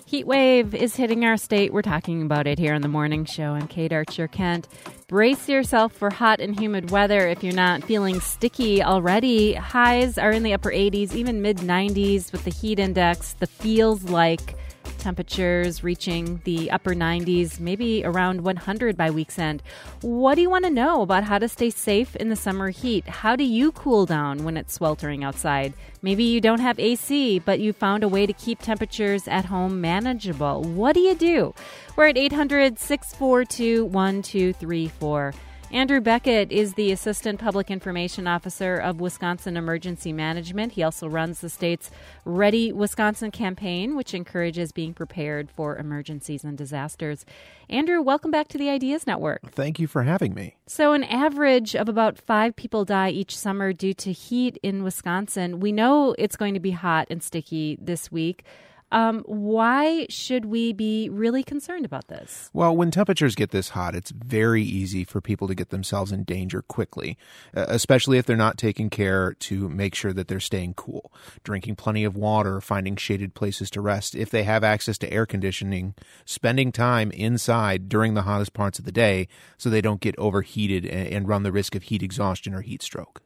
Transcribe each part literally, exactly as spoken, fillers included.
Heat wave is hitting our state. We're talking about it here on the morning show on Kate Archer Kent. Brace yourself for hot and humid weather if you're not feeling sticky already. Highs are in the upper eighties, even mid nineties with the heat index. The feels like temperatures reaching the upper nineties, maybe around one hundred by week's end. What do you want to know about how to stay safe in the summer heat? How do you cool down when it's sweltering outside? Maybe you don't have A C, but you found a way to keep temperatures at home manageable. What do you do? We're at eight hundred, six four two, one two three four. Andrew Beckett is the Assistant Public Information Officer of Wisconsin Emergency Management. He also runs the state's Ready Wisconsin campaign, which encourages being prepared for emergencies and disasters. Andrew, welcome back to the Ideas Network. Thank you for having me. So an average of about five people die each summer due to heat in Wisconsin. We know it's going to be hot and sticky this week. Um, why should we be really concerned about this? Well, when temperatures get this hot, it's very easy for people to get themselves in danger quickly, uh, especially if they're not taking care to make sure that they're staying cool, drinking plenty of water, finding shaded places to rest. If they have access to air conditioning, spending time inside during the hottest parts of the day so they don't get overheated and, and run the risk of heat exhaustion or heat stroke.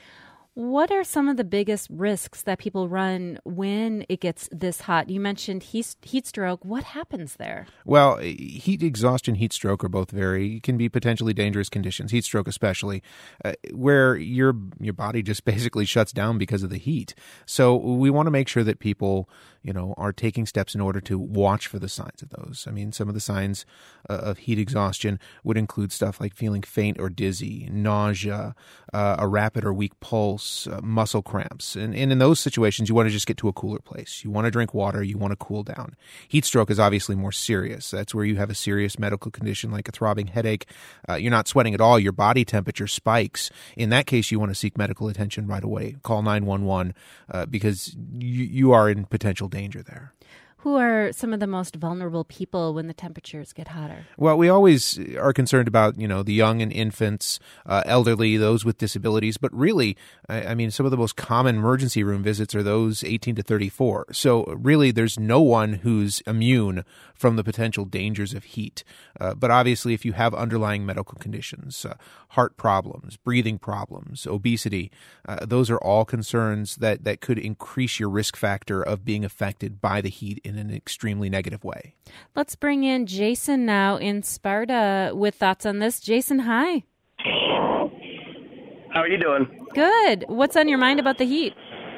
What are some of the biggest risks that people run when it gets this hot? You mentioned heat, heat stroke. What happens there? Well, heat exhaustion, heat stroke are both very, can be potentially dangerous conditions, heat stroke especially, uh, where your your body just basically shuts down because of the heat. So we want to make sure that people, you know, are taking steps in order to watch for the signs of those. I mean, some of the signs uh, of heat exhaustion would include stuff like feeling faint or dizzy, nausea, uh, a rapid or weak pulse, Uh, muscle cramps. And, and in those situations, you want to just get to a cooler place. You want to drink water. You want to cool down. Heat stroke is obviously more serious. That's where you have a serious medical condition like a throbbing headache. Uh, you're not sweating at all. Your body temperature spikes. In that case, you want to seek medical attention right away. Call nine one one uh, because you, you are in potential danger there. Who are some of the most vulnerable people when the temperatures get hotter? Well, we always are concerned about, you know, the young and infants, uh, elderly, those with disabilities. But really, I, I mean, some of the most common emergency room visits are those eighteen to thirty-four. So really, there's no one who's immune from the potential dangers of heat. Uh, but obviously, if you have underlying medical conditions, uh, heart problems, breathing problems, obesity, uh, those are all concerns that, that could increase your risk factor of being affected by the heat in an extremely negative way. Let's bring in Jason now in Sparta with thoughts on this. Jason, hi. How are you doing? Good. What's on your mind about the heat?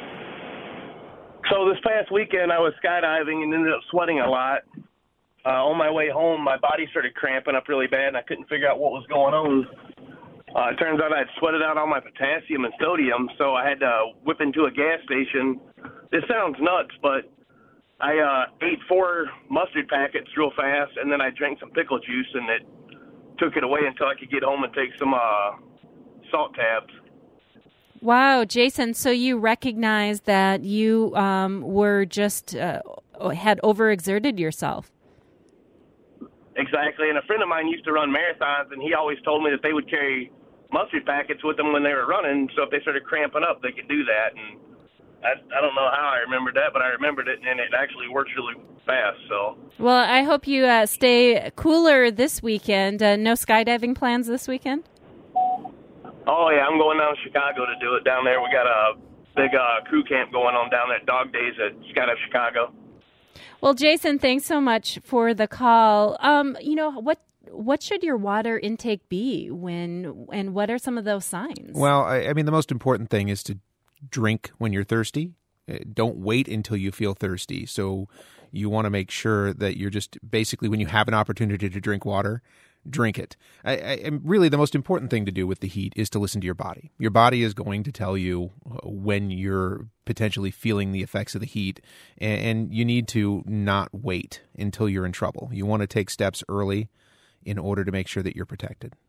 So this past weekend I was skydiving and ended up sweating a lot. Uh, on my way home, my body started cramping up really bad, and I couldn't figure out what was going on. Uh, it turns out I'd sweated out all my potassium and sodium, so I had to whip into a gas station. This sounds nuts, but I uh, ate four mustard packets real fast, and then I drank some pickle juice, and it took it away until I could get home and take some uh, salt tabs. Wow, Jason, so you recognize that you um, were just, uh, had overexerted yourself. Exactly, and a friend of mine used to run marathons, and he always told me that they would carry mustard packets with them when they were running, so if they started cramping up, they could do that. And I, I don't know how I remembered that, but I remembered it, and it actually works really fast. So, well, I hope you uh, stay cooler this weekend. Uh, no skydiving plans this weekend? Oh, yeah, I'm going down to Chicago to do it down there. We got a big uh, crew camp going on down there at Dog Days at Skydive Chicago. Well, Jason, thanks so much for the call. Um, you know, what what should your water intake be when, and what are some of those signs? Well, I, I mean, the most important thing is to drink when you're thirsty. Don't wait until you feel thirsty. So you want to make sure that you're just basically, when you have an opportunity to drink water, drink it. I, I, and really, the most important thing to do with the heat is to listen to your body. Your body is going to tell you when you're potentially feeling the effects of the heat, and, and you need to not wait until you're in trouble. You want to take steps early in order to make sure that you're protected.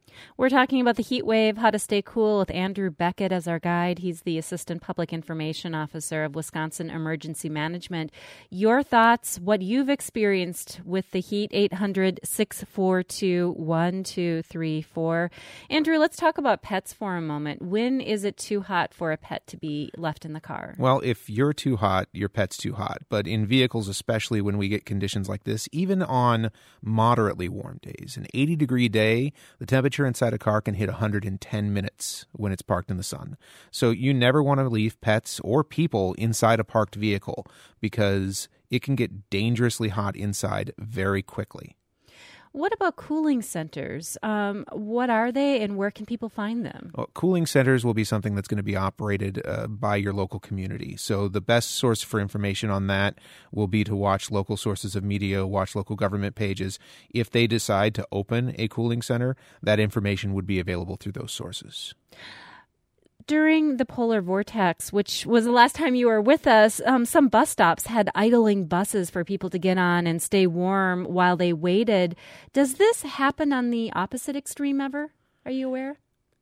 We're talking about the heat wave, how to stay cool with Andrew Beckett as our guide. He's the Assistant Public Information Officer of Wisconsin Emergency Management. Your thoughts, what you've experienced with the heat, eight hundred, six four two, one two three four. Andrew, let's talk about pets for a moment. When is it too hot for a pet to be left in the car? Well, if you're too hot, your pet's too hot. But in vehicles, especially when we get conditions like this, even on moderately warm days, an eighty degree day, the temperature inside a car can hit one hundred ten minutes when it's parked in the sun. So you never want to leave pets or people inside a parked vehicle because it can get dangerously hot inside very quickly. What about cooling centers? Um, what are they and where can people find them? Well, cooling centers will be something that's going to be operated uh, by your local community. So the best source for information on that will be to watch local sources of media, watch local government pages. If they decide to open a cooling center, that information would be available through those sources. During the polar vortex, which was the last time you were with us, um, some bus stops had idling buses for people to get on and stay warm while they waited. Does this happen on the opposite extreme ever? Are you aware?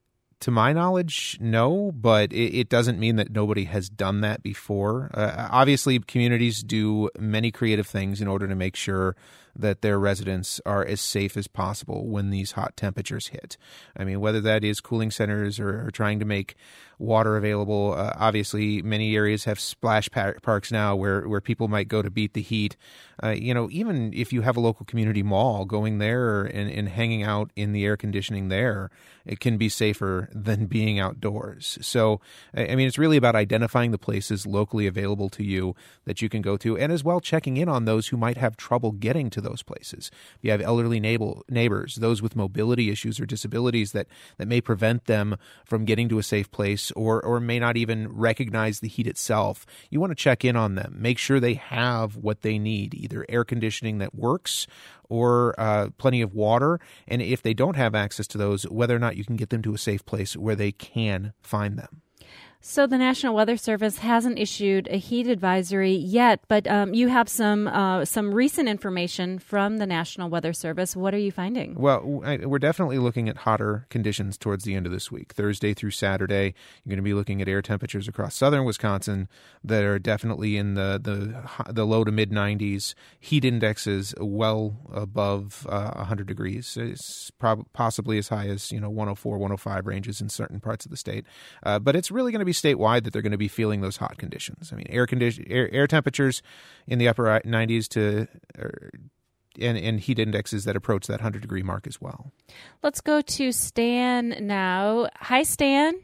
To my knowledge, no, but it, it doesn't mean that nobody has done that before. Uh, obviously, communities do many creative things in order to make sure that their residents are as safe as possible when these hot temperatures hit. I mean, whether that is cooling centers or, or trying to make water available. Uh, obviously, many areas have splash par- parks now where, where people might go to beat the heat. Uh, you know, even if you have a local community mall, going there and, and hanging out in the air conditioning there, it can be safer than being outdoors. So, I mean, it's really about identifying the places locally available to you that you can go to, and as well checking in on those who might have trouble getting to those places. If you have elderly neighbor, neighbors, those with mobility issues or disabilities that, that may prevent them from getting to a safe place or, or may not even recognize the heat itself, you want to check in on them. Make sure they have what they need, either air conditioning that works or uh, plenty of water. And if they don't have access to those, whether or not you can get them to a safe place where they can find them. So the National Weather Service hasn't issued a heat advisory yet, but um, you have some uh, some recent information from the National Weather Service. What are you finding? Well, we're definitely looking at hotter conditions towards the end of this week. Thursday through Saturday, you're going to be looking at air temperatures across southern Wisconsin that are definitely in the the, the low to mid nineties. Heat indexes well above uh, one hundred degrees. It's prob- possibly as high as you know one oh four, one oh five ranges in certain parts of the state. Uh, but it's really going to be statewide that they're going to be feeling those hot conditions. I mean, air condition, air, air temperatures in the upper nineties to er, and, and heat indexes that approach that one hundred degree mark as well. Let's go to Stan now. Hi, Stan.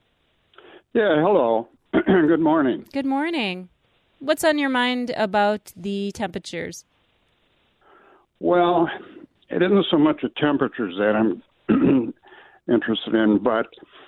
Yeah, hello. Good morning. Good morning. What's on your mind about the temperatures? Well, it isn't so much the temperatures that I'm interested in, but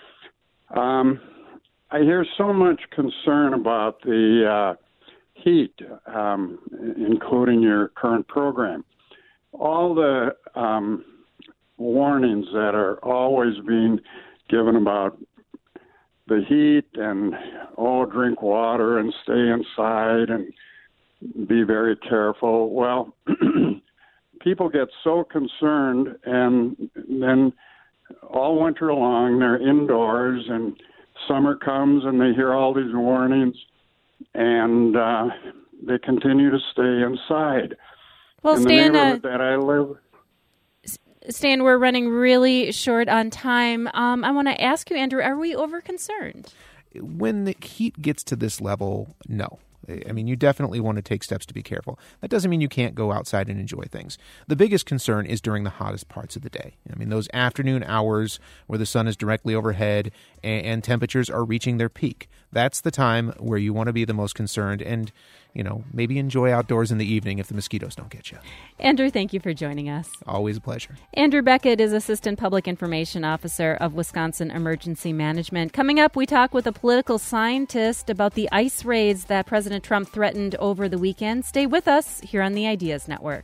um, I hear so much concern about the uh, heat, um, including your current program. All the um, warnings that are always being given about the heat and, oh, drink water and stay inside and be very careful. Well, people get so concerned, and then all winter long they're indoors, and summer comes and they hear all these warnings, and uh, they continue to stay inside. Well, in Stan, the uh, neighborhood that I live. Stan, we're running really short on time. Um, I want to ask you, Andrew, are we over concerned? When the heat gets to this level, no. I mean, you definitely want to take steps to be careful. That doesn't mean you can't go outside and enjoy things. The biggest concern is during the hottest parts of the day. I mean, those afternoon hours where the sun is directly overhead and, and temperatures are reaching their peak. That's the time where you want to be the most concerned and, you know, maybe enjoy outdoors in the evening if the mosquitoes don't get you. Andrew, thank you for joining us. Always a pleasure. Andrew Beckett is Assistant Public Information Officer of Wisconsin Emergency Management. Coming up, we talk with a political scientist about the ice raids that President Trump threatened over the weekend. Stay with us here on the Ideas Network.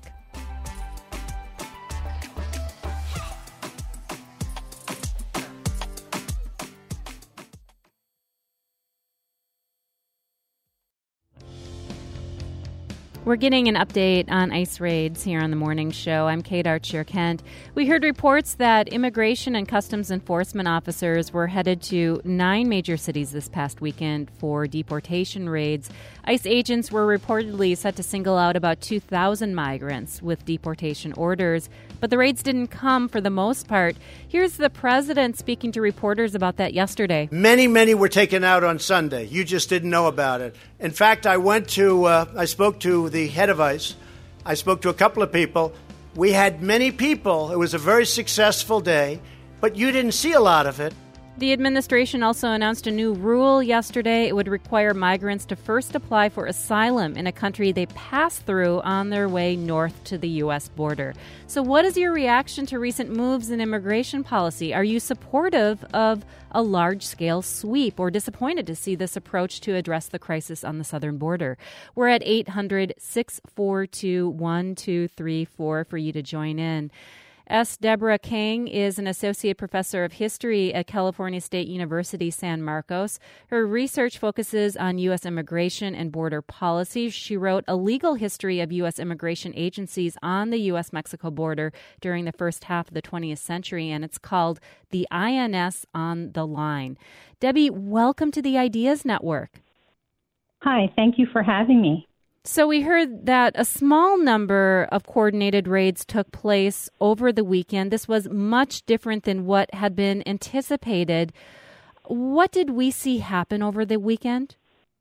We're getting an update on ICE raids here on the morning show. I'm Kate Archer-Kent. We heard reports that immigration and customs enforcement officers were headed to nine major cities this past weekend for deportation raids. ICE agents were reportedly set to single out about two thousand migrants with deportation orders, but the raids didn't come for the most part. Here's the president speaking to reporters about that yesterday. Many, many were taken out on Sunday. You just didn't know about it. In fact, I went to, uh, I spoke to the head of ICE. I spoke to a couple of people. We had many people. It was a very successful day, but you didn't see a lot of it. The administration also announced a new rule yesterday. It would require migrants to first apply for asylum in a country they pass through on their way north to the U S border. So what is your reaction to recent moves in immigration policy? Are you supportive of a large-scale sweep or disappointed to see this approach to address the crisis on the southern border? We're at eight hundred, six four two, one two three four for you to join in. S. Deborah Kang is an associate professor of history at California State University, San Marcos. Her research focuses on U S immigration and border policies. She wrote A Legal History of U S Immigration Agencies on the U S Mexico border during the first half of the twentieth century, and it's called The I N S on the Line. Debbie, welcome to the Ideas Network. Hi, thank you for having me. So we heard that a small number of coordinated raids took place over the weekend. This was much different than what had been anticipated. What did we see happen over the weekend?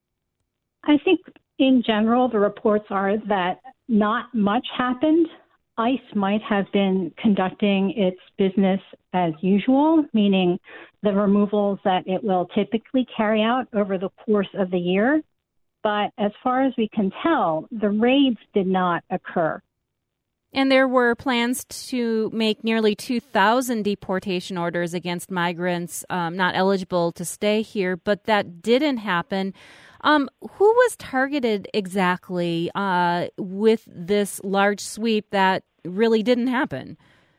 I think in general, the reports are that not much happened. ICE might have been conducting its business as usual, meaning the removals that it will typically carry out over the course of the year. But as far as we can tell, the raids did not occur. And there were plans to make nearly two thousand deportation orders against migrants um, not eligible to stay here, but that didn't happen. Um, who was targeted exactly uh, with this large sweep that really didn't happen?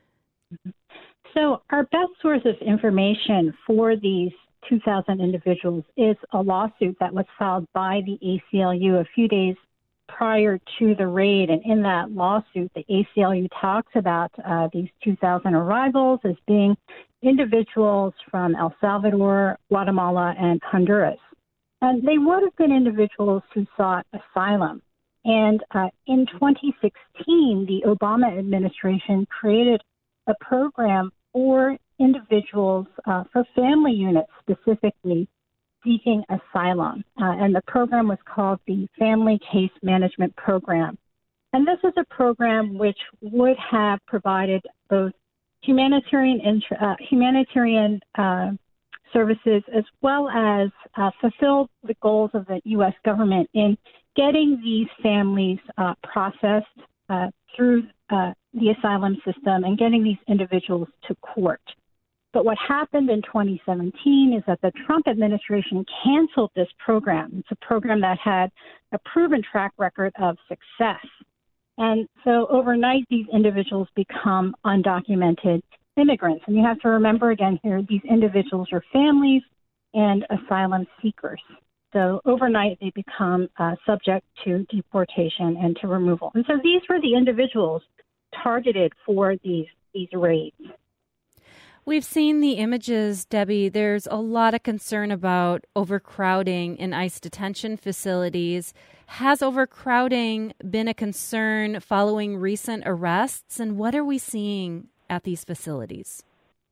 So our best source of information for these two thousand individuals is a lawsuit that was filed by the A C L U a few days prior to the raid. And in that lawsuit, the A C L U talks about uh, these two thousand arrivals as being individuals from El Salvador, Guatemala, and Honduras. And they would have been individuals who sought asylum. And uh, in twenty sixteen, the Obama administration created a program for individuals, uh, for family units specifically, seeking asylum. Uh, and the program was called the Family Case Management Program. And this is a program which would have provided both humanitarian int- uh, humanitarian uh, services as well as uh, fulfilled the goals of the U S government in getting these families uh, processed uh, through uh, the asylum system and getting these individuals to court. But what happened in twenty seventeen is that the Trump administration canceled this program. It's a program that had a proven track record of success. And so overnight, these individuals become undocumented immigrants. And you have to remember again here, these individuals are families and asylum seekers. So overnight, they become uh, subject to deportation and to removal. And so these were the individuals targeted for these, these raids. We've seen the images, Debbie. There's a lot of concern about overcrowding in ICE detention facilities. Has overcrowding been a concern following recent arrests? And what are we seeing at these facilities?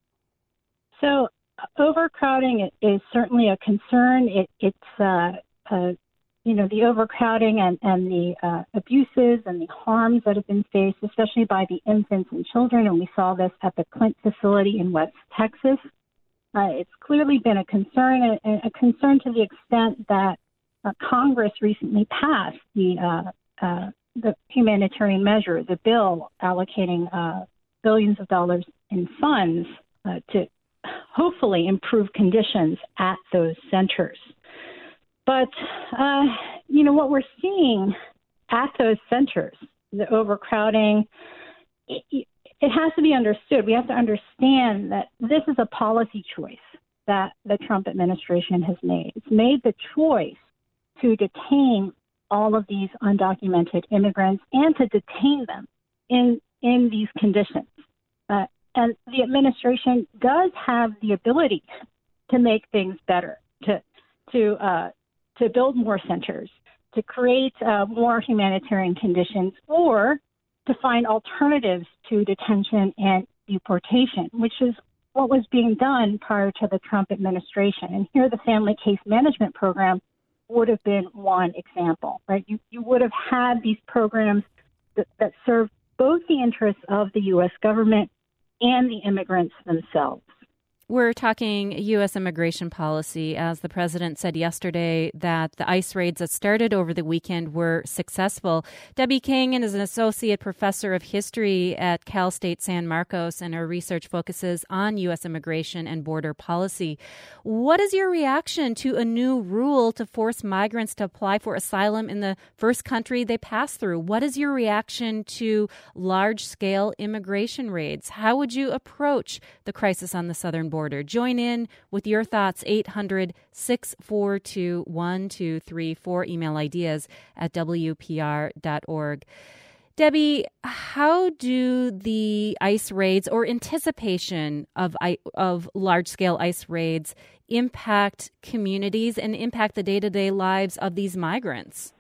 So overcrowding is certainly a concern. It, it's, uh, uh, you know, the overcrowding and, and the uh, abuses and the harms that have been faced, especially by the infants and children. And we saw this at the Clint facility in West Texas. Uh, it's clearly been a concern, a, a concern to the extent that uh, Congress recently passed the uh, uh, the humanitarian measure, the bill allocating uh, billions of dollars in funds uh, to hopefully improve conditions at those centers. But, uh, you know, what we're seeing at those centers, the overcrowding, it, it has to be understood. We have to understand that this is a policy choice that the Trump administration has made. It's made the choice to detain all of these undocumented immigrants and to detain them in in these conditions. Uh, and the administration does have the ability to make things better, to to uh, to build more centers, to create uh, more humanitarian conditions, or to find alternatives to detention and deportation, which is what was being done prior to the Trump administration. And here the Family Case Management Program would have been one example, right? You, you would have had these programs that, that served both the interests of the U S government and the immigrants themselves. We're talking U S immigration policy, as the president said yesterday that the ICE raids that started over the weekend were successful. Debbie King is an associate professor of history at Cal State San Marcos, and her research focuses on U S immigration and border policy. What is your reaction to a new rule to force migrants to apply for asylum in the first country they pass through? What is your reaction to large-scale immigration raids? How would you approach the crisis on the southern border? Join in with your thoughts, eight hundred, six four two, one two three four. Email ideas at W P R dot org. Debbie, how do the ICE raids or anticipation of of large-scale ICE raids impact communities and impact the day-to-day lives of these migrants?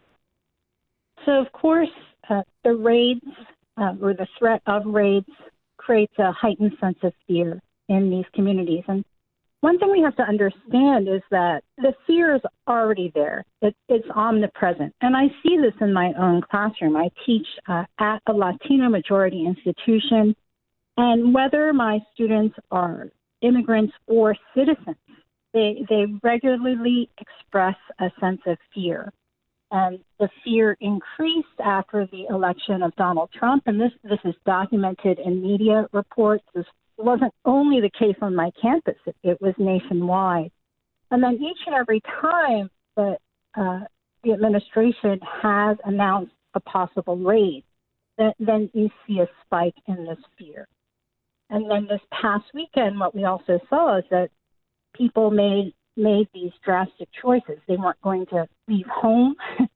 So, of course, uh, the raids uh, or the threat of raids creates a heightened sense of fear in these communities. And one thing we have to understand is that the fear is already there. It, it's omnipresent. And I see this in my own classroom. I teach uh, at a Latino majority institution. And whether my students are immigrants or citizens, they, they regularly express a sense of fear. And the fear increased after the election of Donald Trump. And this, this is documented in media reports. This It wasn't only the case on my campus, it, it was nationwide. And then each and every time that uh, the administration has announced a possible raid, that, then you see a spike in this fear. And then this past weekend, what we also saw is that people made made these drastic choices. They weren't going to leave home.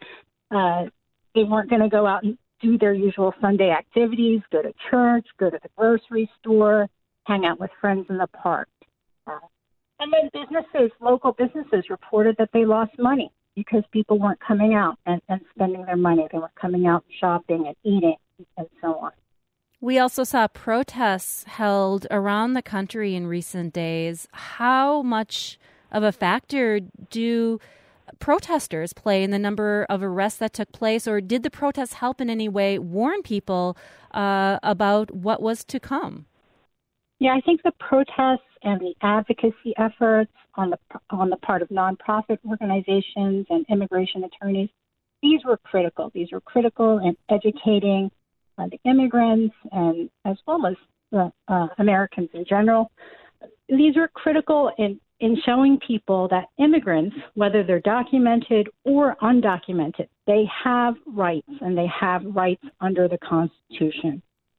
uh, they weren't going to go out and do their usual Sunday activities, go to church, go to the grocery store, hang out with friends in the park. Uh, and then businesses, local businesses reported that they lost money because people weren't coming out and, and spending their money. They weren't coming out shopping and eating and so on. We also saw protests held around the country in recent days. How much of a factor do protesters play in the number of arrests that took place, or did the protests help in any way warn people uh, about what was to come? Yeah, I think the protests and the advocacy efforts on the on the part of nonprofit organizations and immigration attorneys, these were critical. These were critical in educating uh, the immigrants and as well as the uh, Americans in general. These were critical in, in showing people that immigrants, whether they're documented or undocumented, they have rights, and they have rights under the Constitution.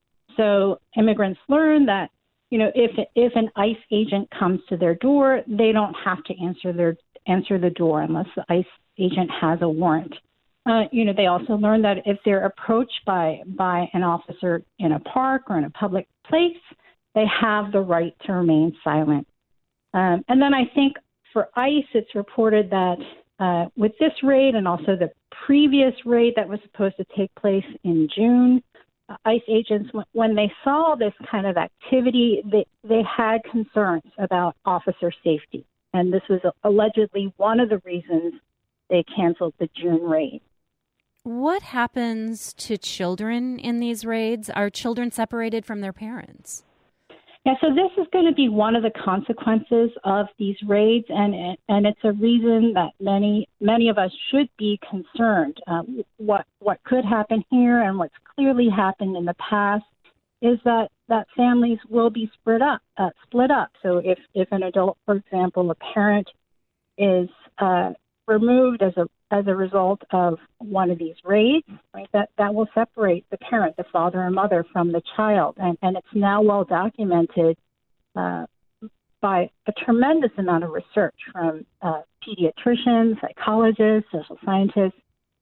So immigrants learn that, you know, if if an ICE agent comes to their door, they don't have to answer their answer the door unless the ICE agent has a warrant. Uh, you know, they also learn that if they're approached by by an officer in a park or in a public place, they have the right to remain silent. Um, and then I think for ICE, it's reported that uh, with this raid and also the previous raid that was supposed to take place in June, uh, ICE agents, w- when they saw this kind of activity, they, they had concerns about officer safety. And this was allegedly one of the reasons they canceled the June raid. What happens to children in these raids? Are children separated from their parents? Yeah, so this is going to be one of the consequences of these raids, and and it's a reason that many many of us should be concerned. Um, what what could happen here, and what's clearly happened in the past, is that, that families will be split up. Uh, split up. So if if an adult, for example, a parent, is uh, removed as a as a result of one of these raids, right, that, that will separate the parent, the father and mother, from the child. And, and it's now well documented uh, by a tremendous amount of research from uh, pediatricians, psychologists, social scientists,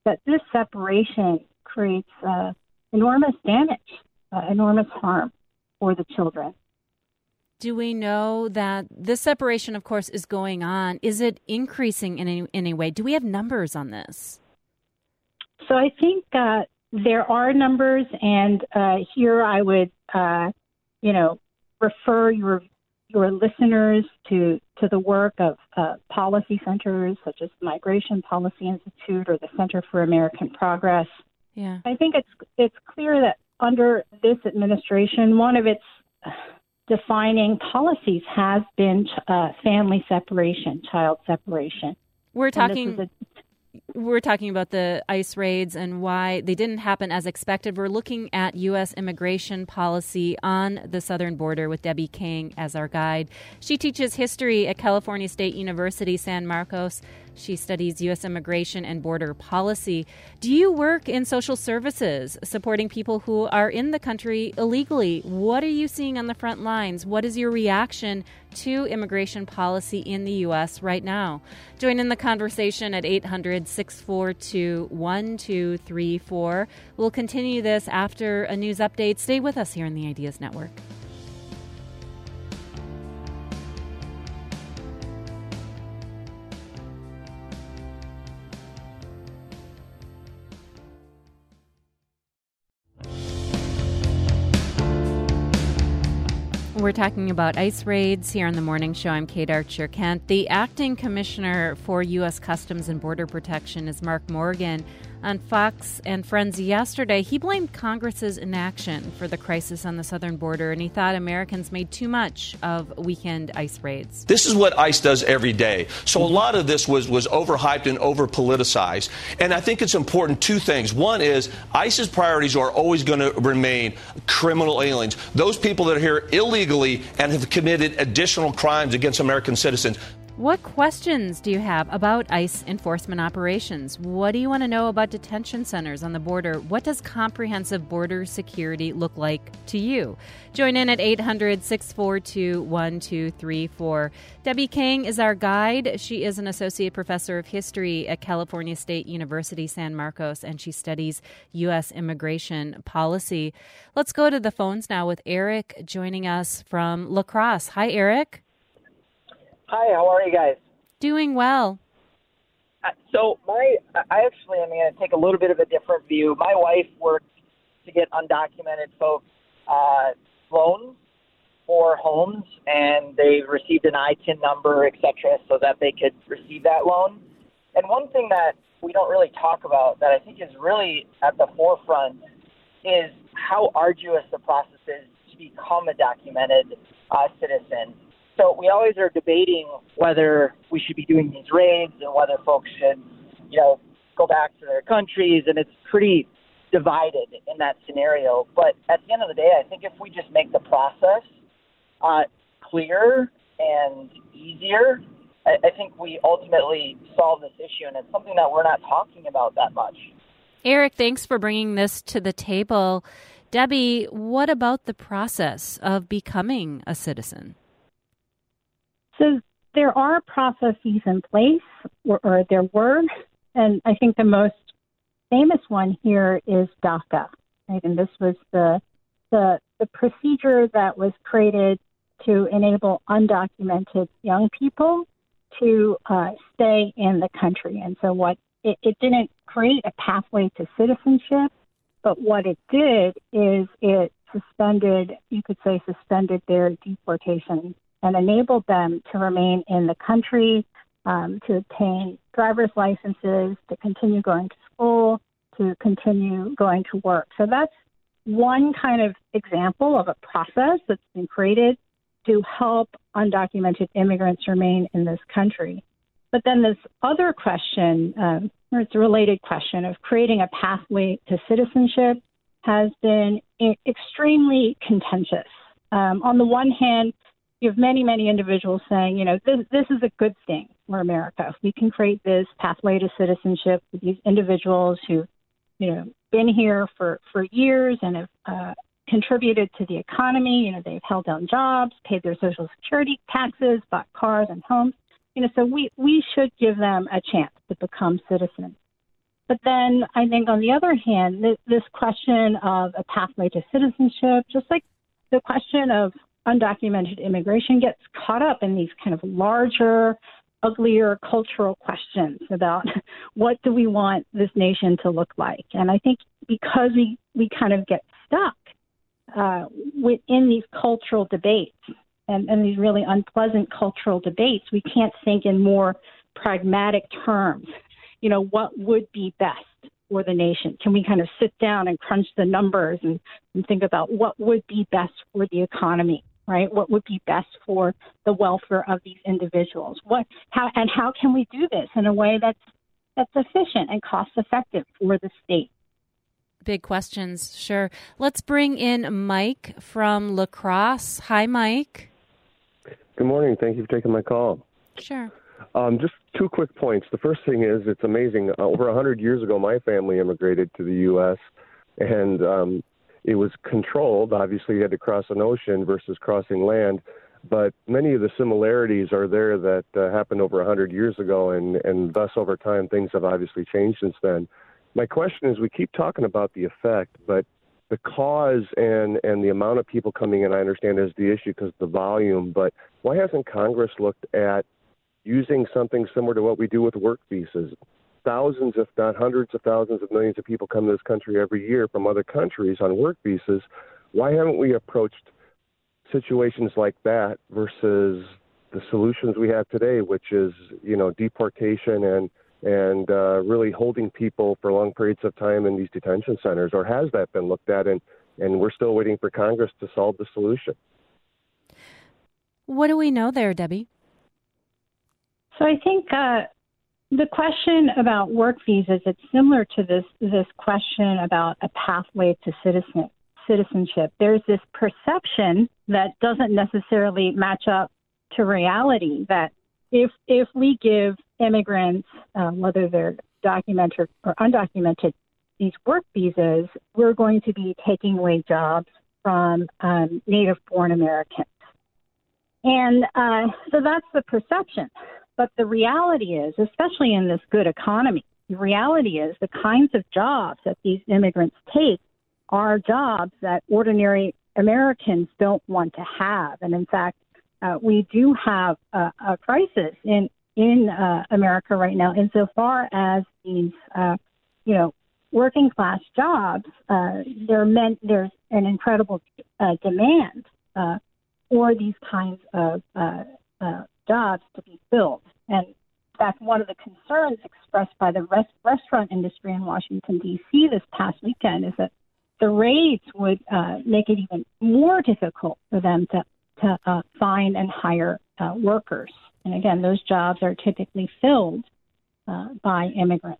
that this separation creates uh, enormous damage, uh, enormous harm for the children. Do we know that this separation, of course, is going on? Is it increasing in any, any way? Do we have numbers on this? So I think uh, there are numbers, and uh, here I would, uh, you know, refer your your listeners to, to the work of uh, policy centers such as the Migration Policy Institute or the Center for American Progress. Yeah, I think it's it's clear that under this administration, one of its defining policies has been uh, family separation, child separation. We're talking. We're talking about the ICE raids and why they didn't happen as expected. We're looking at U S immigration policy on the southern border with Debbie King as our guide. She teaches history at California State University, San Marcos. She studies U S immigration and border policy. Do you work in social services, supporting people who are in the country illegally? What are you seeing on the front lines? What is your reaction to immigration policy in the U S right now? Join in the conversation at eight hundred, six four two, one two three four. We'll continue this after a news update. Stay with us here on the Ideas Network. We're talking about ICE raids here on the morning show. I'm Kate Archer-Kent. The acting commissioner for U S Customs and Border Protection is Mark Morgan. On Fox and Friends yesterday, he blamed Congress's inaction for the crisis on the southern border, and he thought Americans made too much of weekend ICE raids. This is what ICE does every day. So a lot of this was, was overhyped and over-politicized. And I think it's important, two things. One is ICE's priorities are always going to remain criminal aliens, those people that are here illegally and have committed additional crimes against American citizens. What questions do you have about ICE enforcement operations? What do you want to know about detention centers on the border? What does comprehensive border security look like to you? Join in at eight hundred, six four two, one two three four. Debbie King is our guide. She is an associate professor of history at California State University, San Marcos, and she studies U S immigration policy. Let's go to the phones now with Eric joining us from La Crosse. Hi, Eric. Hi, how are you guys? Doing well. Uh, so my, I actually am going to take a little bit of a different view. My wife worked to get undocumented folks uh, loans for homes, and they received an I T I N number, et cetera, so that they could receive that loan. And one thing that we don't really talk about that I think is really at the forefront is how arduous the process is to become a documented uh, citizen. So we always are debating whether we should be doing these raids and whether folks should, you know, go back to their countries, and it's pretty divided in that scenario. But at the end of the day, I think if we just make the process uh, clearer and easier, I, I think we ultimately solve this issue, and it's something that we're not talking about that much. Eric, thanks for bringing this to the table. Debbie, what about the process of becoming a citizen? So there are processes in place, or, or there were, and I think the most famous one here is DACA, right? And this was the, the the procedure that was created to enable undocumented young people to uh, stay in the country. And so what it, it didn't create a pathway to citizenship, but what it did is it suspended, you could say suspended their deportation and enabled them to remain in the country, um, to obtain driver's licenses, to continue going to school, to continue going to work. So that's one kind of example of a process that's been created to help undocumented immigrants remain in this country. But then this other question, um, or it's a related question of creating a pathway to citizenship, has been I- extremely contentious. Um, on the one hand, you have many, many individuals saying, you know, this, this is a good thing for America. If we can create this pathway to citizenship with these individuals who, you know, been here for, for years and have uh, contributed to the economy, you know, they've held down jobs, paid their Social Security taxes, bought cars and homes, you know, so we, we should give them a chance to become citizens. But then I think on the other hand, th- this question of a pathway to citizenship, just like the question of undocumented immigration, gets caught up in these kind of larger, uglier cultural questions about what do we want this nation to look like. And I think because we, we kind of get stuck uh, within these cultural debates and, and these really unpleasant cultural debates, we can't think in more pragmatic terms. You know, what would be best for the nation? Can we kind of sit down and crunch the numbers and, and think about what would be best for the economy, right? What would be best for the welfare of these individuals? What, how, and how can we do this in a way that's that's efficient and cost effective for the state? Big questions, sure. Let's bring in Mike from La Crosse. Hi, Mike. Good morning. Thank you for taking my call. Sure. Um, just two quick points. The first thing is it's amazing. Uh, over one hundred years ago, my family immigrated to the U S, and um, it was controlled. Obviously, you had to cross an ocean versus crossing land, but many of the similarities are there that uh, happened over one hundred years ago, and, and thus over time, things have obviously changed since then. My question is, we keep talking about the effect, but the cause and, and the amount of people coming in, I understand, is the issue because of the volume, but why hasn't Congress looked at using something similar to what we do with work visas? Thousands, if not hundreds of thousands of millions of people come to this country every year from other countries on work visas. Why haven't we approached situations like that versus the solutions we have today, which is, you know, deportation and and uh, really holding people for long periods of time in these detention centers? Or has that been looked at, and, and we're still waiting for Congress to solve the solution? What do we know there, Debbie? So I think uh, the question about work visas, it's similar to this this question about a pathway to citizen, citizenship. There's this perception that doesn't necessarily match up to reality, that if if we give immigrants, um, whether they're documented or undocumented, these work visas, we're going to be taking away jobs from um, native-born Americans. And uh, so that's the perception. But the reality is, especially in this good economy, the reality is the kinds of jobs that these immigrants take are jobs that ordinary Americans don't want to have. And in fact, uh, we do have a, a crisis in in uh, America right now, insofar as these, uh, you know, working class jobs. Uh, they're meant there's an incredible uh, demand uh, for these kinds of uh, uh, jobs to be filled. And in fact, one of the concerns expressed by the rest, restaurant industry in Washington, D C this past weekend is that the raids would uh, make it even more difficult for them to, to uh, find and hire uh, workers. And again, those jobs are typically filled uh, by immigrants.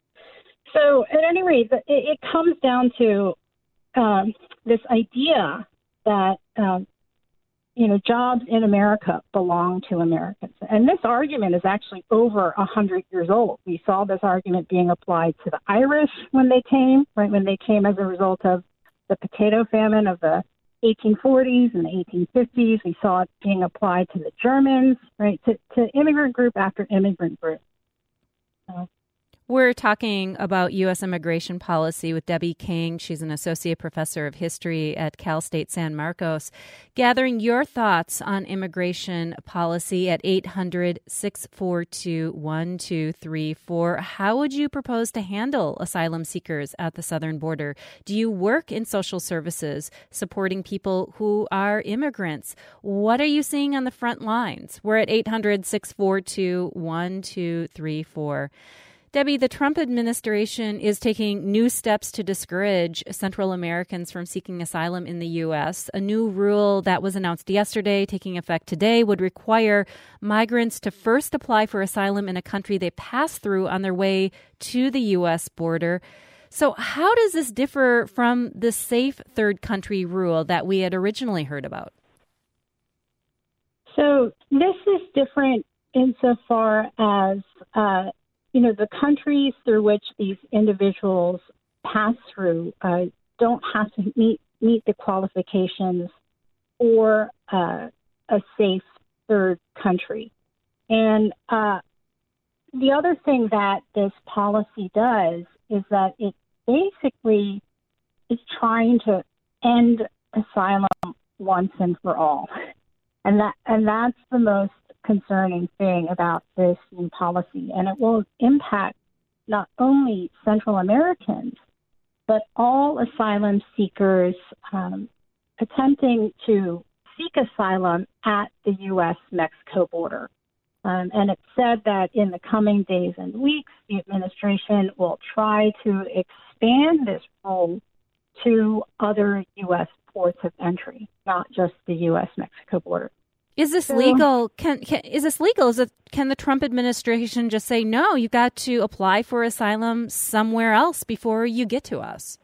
So at any rate, it, it comes down to um, this idea that um, you know, jobs in America belong to Americans. And this argument is actually over one hundred years old. We saw this argument being applied to the Irish when they came, right, when they came as a result of the potato famine of the eighteen forties and the eighteen fifties. We saw it being applied to the Germans, right, to, to immigrant group after immigrant group. So, We're talking about U S immigration policy with Debbie King. She's an associate professor of history at Cal State San Marcos, gathering your thoughts on immigration policy at eight hundred, six four two, one two three four. How would you propose to handle asylum seekers at the southern border? Do you work in social services supporting people who are immigrants? What are you seeing on the front lines? We're at eight hundred, six four two, one two three four. Debbie, the Trump administration is taking new steps to discourage Central Americans from seeking asylum in the U S. A new rule that was announced yesterday, taking effect today, would require migrants to first apply for asylum in a country they pass through on their way to the U S border. So how does this differ from the safe third country rule that we had originally heard about? So this is different insofar as uh, you know, the countries through which these individuals pass through uh, don't have to meet meet the qualifications for uh, a safe third country. And uh, the other thing that this policy does is that it basically is trying to end asylum once and for all. And that and that's the most concerning thing about this new policy. And it will impact not only Central Americans, but all asylum seekers um, attempting to seek asylum at the U S Mexico border. Um, and it's said that in the coming days and weeks, the administration will try to expand this rule to other U S ports of entry, not just the U S Mexico border. Is this so, legal? Can, can is this legal? Is it, can the Trump administration just say, no, you got to apply for asylum somewhere else before you get to us?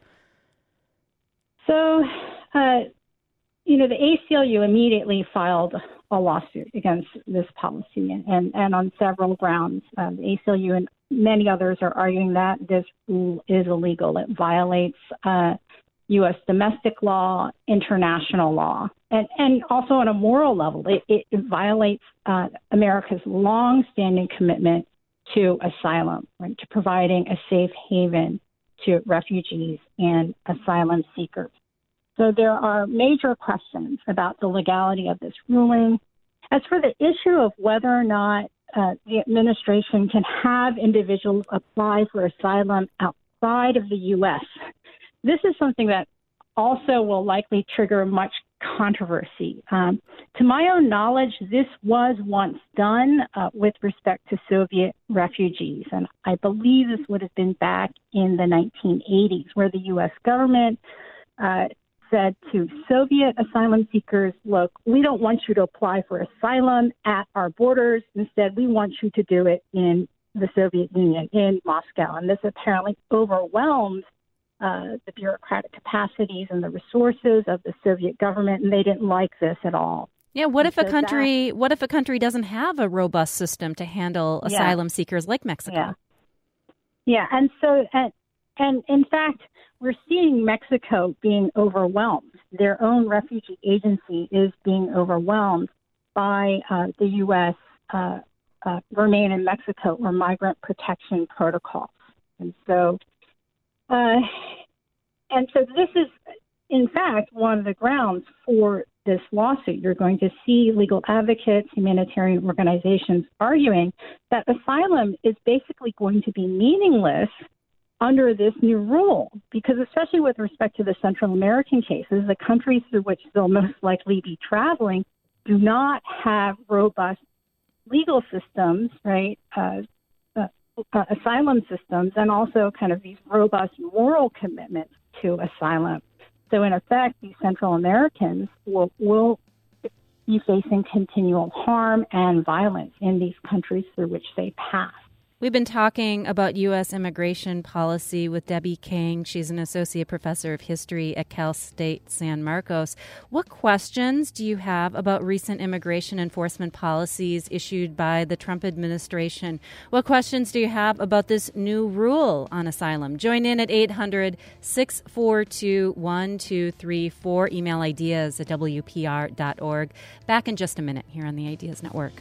So, uh, you know, the A C L U immediately filed a lawsuit against this policy, and, and, and on several grounds. Um, the A C L U and many others are arguing that this rule is illegal. It violates uh, U S domestic law, international law, and, and also on a moral level. It, it, it violates uh, America's longstanding commitment to asylum, right, to providing a safe haven to refugees and asylum seekers. So there are major questions about the legality of this ruling. As for the issue of whether or not uh, the administration can have individuals apply for asylum outside of the U S, this is something that also will likely trigger much controversy. Um, to my own knowledge, this was once done uh, with respect to Soviet refugees, and I believe this would have been back in the nineteen eighties, where the U S government uh, said to Soviet asylum seekers, look, we don't want you to apply for asylum at our borders. Instead, we want you to do it in the Soviet Union, in Moscow. And this apparently overwhelmed uh, the bureaucratic capacities and the resources of the Soviet government, and they didn't like this at all. Yeah, what and if a so country that, what if a country doesn't have a robust system to handle yeah. asylum seekers like Mexico? Yeah. Yeah, and so and, and in fact, we're seeing Mexico being overwhelmed. Their own refugee agency is being overwhelmed by uh, the U S uh, uh, Remain in Mexico or Migrant Protection Protocols. And so, uh, and so this is, in fact, one of the grounds for this lawsuit. You're going to see legal advocates, humanitarian organizations arguing that asylum is basically going to be meaningless under this new rule, because especially with respect to the Central American cases, the countries through which they'll most likely be traveling do not have robust legal systems, right, uh, uh, uh, asylum systems, and also kind of these robust moral commitments to asylum. So in effect, these Central Americans will, will be facing continual harm and violence in these countries through which they pass. We've been talking about U S immigration policy with Debbie Kang. She's an associate professor of history at Cal State San Marcos. What questions do you have about recent immigration enforcement policies issued by the Trump administration? What questions do you have about this new rule on asylum? Join in at eight hundred, six four two, one two three four. Email ideas at W P R dot org. Back in just a minute here on the Ideas Network.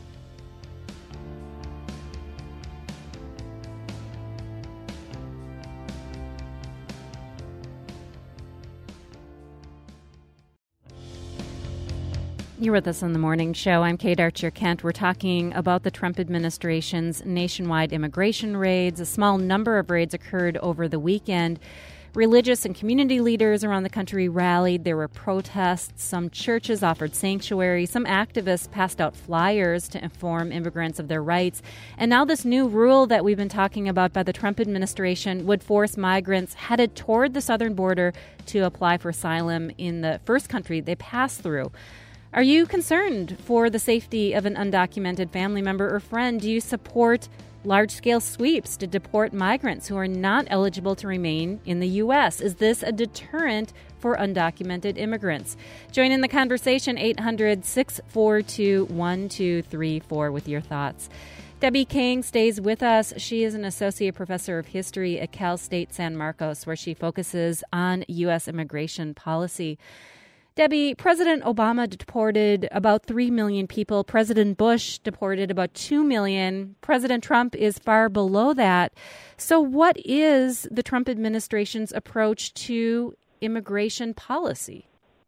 You're with us on the morning show. I'm Kate Archer-Kent. We're talking about the Trump administration's nationwide immigration raids. A small number of raids occurred over the weekend. Religious and community leaders around the country rallied. There were protests. Some churches offered sanctuary. Some activists passed out flyers to inform immigrants of their rights. And now this new rule that we've been talking about by the Trump administration would force migrants headed toward the southern border to apply for asylum in the first country they pass through. Are you concerned for the safety of an undocumented family member or friend? Do you support large-scale sweeps to deport migrants who are not eligible to remain in the U S? Is this a deterrent for undocumented immigrants? Join in the conversation, eight hundred, six four two, one two three four, with your thoughts. Debbie Kang stays with us. She is an associate professor of history at Cal State San Marcos, where she focuses on U S immigration policy. Debbie, President Obama deported about three million people. President Bush deported about two million. President Trump is far below that. So what is the Trump administration's approach to immigration policy?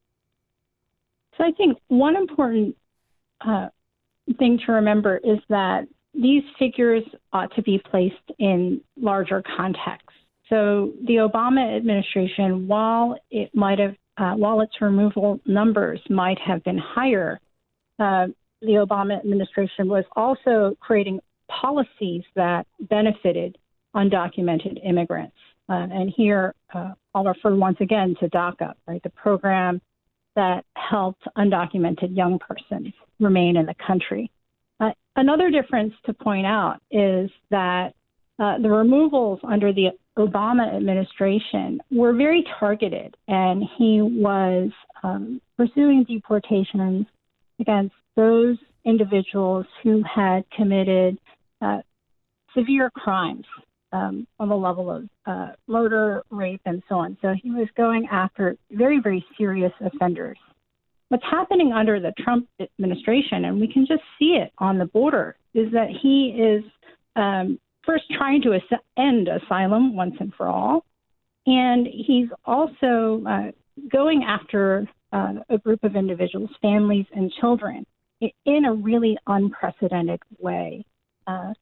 So I think one important uh, thing to remember is that these figures ought to be placed in larger context. So the Obama administration, while it might have, uh, while its removal numbers might have been higher, uh, the Obama administration was also creating policies that benefited undocumented immigrants. Uh, and here, uh, I'll refer once again to DACA, right, the program that helped undocumented young persons remain in the country. Uh, another difference to point out is that uh, the removals under the Obama administration were very targeted, and he was um, pursuing deportations against those individuals who had committed uh, severe crimes um, on the level of uh, murder, rape, and so on. So he was going after very, very serious offenders. What's happening under the Trump administration, and we can just see it on the border, is that he is um, first trying to as- end asylum once and for all, and he's also uh, going after uh, a group of individuals, families and children, in a really unprecedented way. Uh,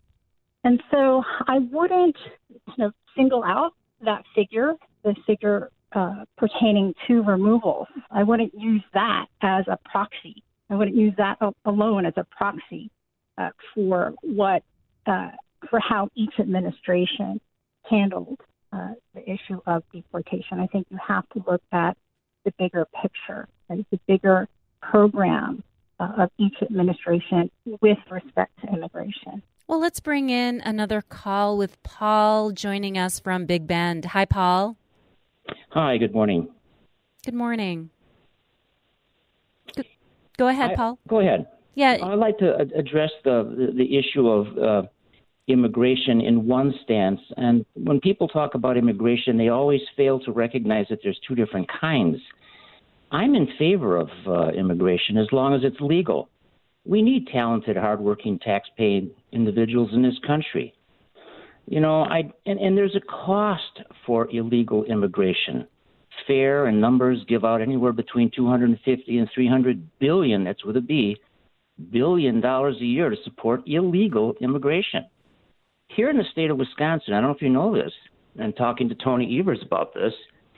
and so I wouldn't kind of single out that figure, the figure uh, pertaining to removals. I wouldn't use that as a proxy. I wouldn't use that alone as a proxy uh, for what, uh, for how each administration handled uh, the issue of deportation. I think you have to look at the bigger picture, right? The bigger program uh, of each administration with respect to immigration. Well, let's bring in another call with Paul joining us from Big Bend. Hi, Paul. Hi, good morning. Good morning. Go, go ahead, I, Paul. Go ahead. Yeah. I'd like to address the, the, the issue of uh, immigration in one stance. And when people talk about immigration, they always fail to recognize that there's two different kinds. I'm in favor of uh, immigration as long as it's legal. We need talented, hardworking, tax-paying individuals in this country. You know, I and, and there's a cost for illegal immigration. FAIR and numbers give out anywhere between two hundred fifty and three hundred billion, that's with a B, billion dollars a year to support illegal immigration. Here in the state of Wisconsin, I don't know if you know this, and talking to Tony Evers about this,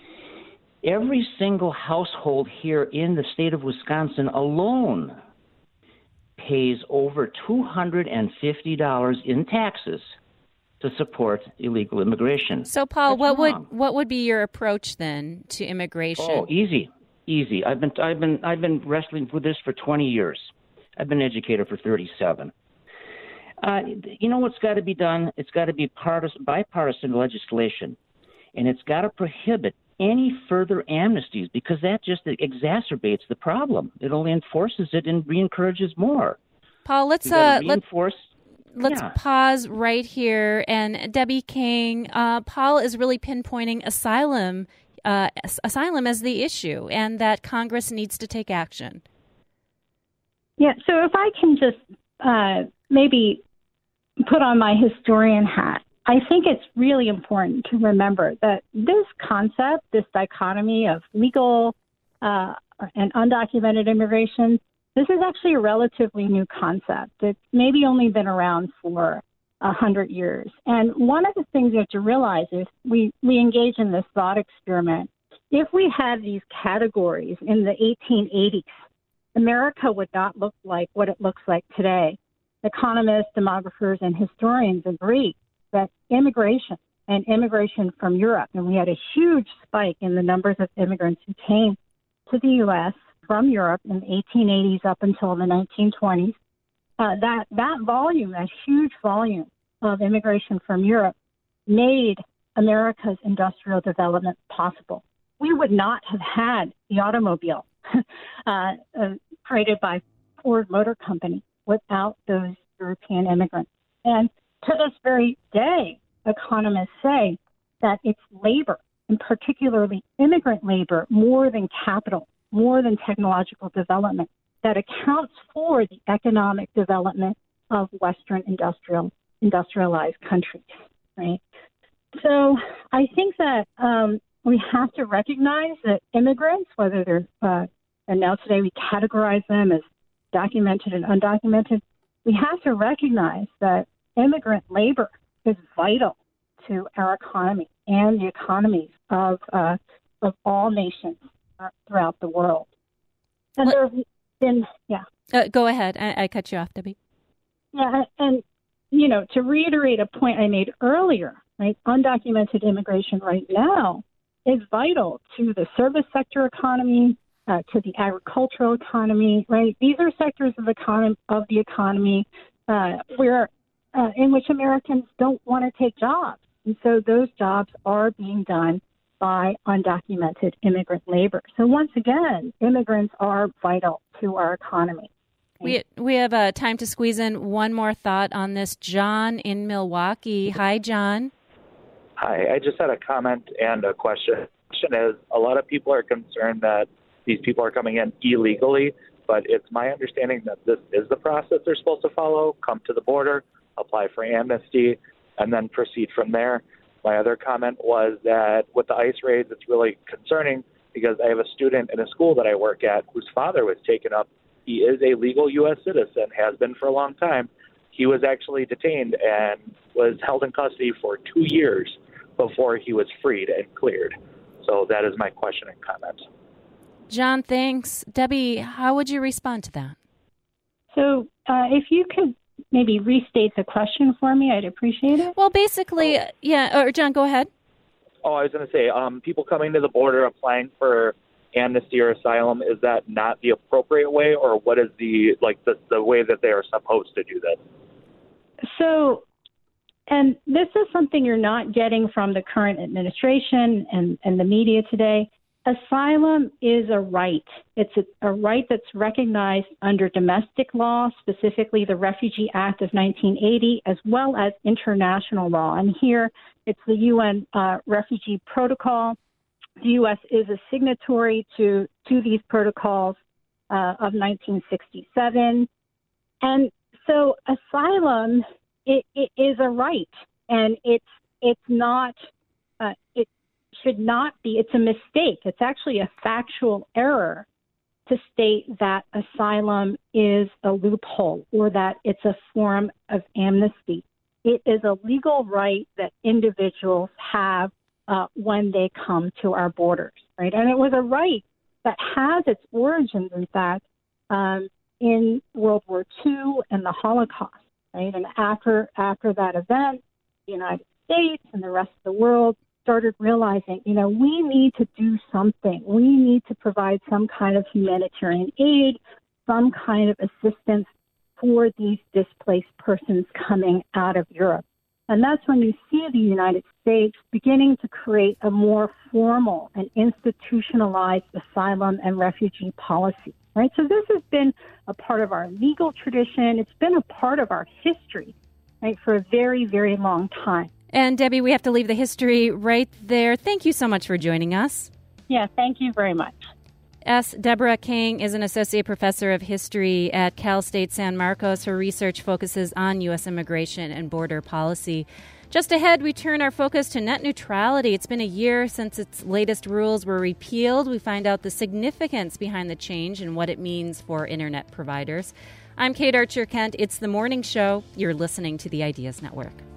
every single household here in the state of Wisconsin alone pays over two hundred fifty dollars in taxes to support illegal immigration. So, Paul, That's what wrong. would what would be your approach then to immigration? Oh, easy, easy. I've been I've been I've been wrestling with this for twenty years. I've been an educator for thirty-seven. Uh, you know what's got to be done? It's got to be partisan, bipartisan legislation, and it's got to prohibit any further amnesties because that just exacerbates the problem. It only enforces it and re-encourages more. Paul, let's uh, reinforce. Let's yeah. pause right here. And Debbie King, uh, Paul is really pinpointing asylum, uh, asylum as the issue, and that Congress needs to take action. Yeah. So if I can just uh, maybe put on my historian hat. I think it's really important to remember that this concept, this dichotomy of legal uh, and undocumented immigration, this is actually a relatively new concept. It's maybe only been around for a hundred years. And one of the things you have to realize is we, we engage in this thought experiment. If we had these categories in the eighteen eighties, America would not look like what it looks like today. Economists, demographers, and historians agree that immigration and immigration from Europe, and we had a huge spike in the numbers of immigrants who came to the U S from Europe in the eighteen eighties up until the nineteen twenties. Uh, that that volume, that huge volume of immigration from Europe made America's industrial development possible. We would not have had the automobile uh, uh, created by Ford Motor Company without those European immigrants. And to this very day, economists say that it's labor, and particularly immigrant labor, more than capital, more than technological development, that accounts for the economic development of Western industrial industrialized countries, right? So I think that um, we have to recognize that immigrants, whether they're, uh, and now today we categorize them as documented and undocumented, we have to recognize that immigrant labor is vital to our economy and the economies of uh, of all nations throughout the world. And there have been, yeah. Uh, go ahead. I, I cut you off, Debbie. Yeah, and, you know, to reiterate a point I made earlier, right, undocumented immigration right now is vital to the service sector economy, uh, to the agricultural economy, right? These are sectors of, economy, of the economy uh, where uh, in which Americans don't want to take jobs. And so those jobs are being done by undocumented immigrant labor. So once again, immigrants are vital to our economy. We we have uh, time to squeeze in one more thought on this. John in Milwaukee. Hi, John. Hi. I just had a comment and a question. The question is, a lot of people are concerned that these people are coming in illegally, but it's my understanding that this is the process they're supposed to follow. Come to the border, apply for amnesty, and then proceed from there. My other comment was that with the ICE raids, it's really concerning because I have a student in a school that I work at whose father was taken up. He is a legal U S citizen, has been for a long time. He was actually detained and was held in custody for two years before he was freed and cleared. So that is my question and comment. John, thanks. Debbie, how would you respond to that? So uh, if you could maybe restate the question for me, I'd appreciate it. Well, basically, oh. yeah, or John, go ahead. Oh, I was going to say, um, people coming to the border applying for amnesty or asylum, is that not the appropriate way, or what is the like the, the way that they are supposed to do this? So, and this is something you're not getting from the current administration and, and the media today. Asylum is a right. It's a, a right that's recognized under domestic law, specifically the Refugee Act of nineteen eighty, as well as international law. And here it's the U N uh, Refugee Protocol. The U S is a signatory to, to these protocols uh, of nineteen sixty-seven. And so asylum it, it is a right, and it's it's not uh, it should not be. It's a mistake. It's actually a factual error to state that asylum is a loophole or that it's a form of amnesty. It is a legal right that individuals have uh, when they come to our borders, right? And it was a right that has its origins, in fact, um, in World War Two and the Holocaust, right? And after after that event, the United States and the rest of the world started realizing, you know, we need to do something. We need to provide some kind of humanitarian aid, some kind of assistance for these displaced persons coming out of Europe. And that's when you see the United States beginning to create a more formal and institutionalized asylum and refugee policy, right? So this has been a part of our legal tradition. It's been a part of our history, right, for a very, very long time. And Debbie, we have to leave the history right there. Thank you so much for joining us. Yeah, thank you very much. S. Deborah King is an associate professor of history at Cal State San Marcos. Her research focuses on U S immigration and border policy. Just ahead, we turn our focus to net neutrality. It's been a year since its latest rules were repealed. We find out the significance behind the change and what it means for internet providers. I'm Kate Archer-Kent. It's The Morning Show. You're listening to the Ideas Network.